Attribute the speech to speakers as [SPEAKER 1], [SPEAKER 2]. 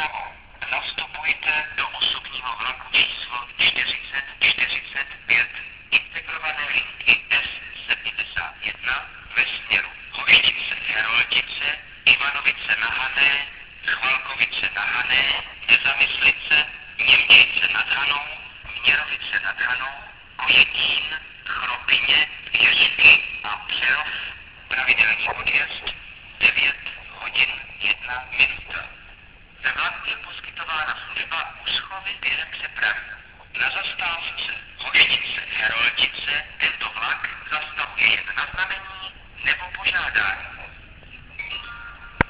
[SPEAKER 1] dopravu. Nastupujte do osobního vlaku číslo 4045 integrované linky S71 ve směru Hoštice Heroldice, Ivanovice na Hané, Chvalkovice na Hané, Nezamyslice, Němčice nad Hanou, Měrovice nad Hanou, Kojetín, Chropině, Ježky a Přerov. Pravidelný odjezd 9 hodin 1 minuta. Ve vlaku je poskytována služba úschovy během přepravy. Na zastávce Hoštice Heroldice tento vlak zastavuje jen na znamení nebo požádání.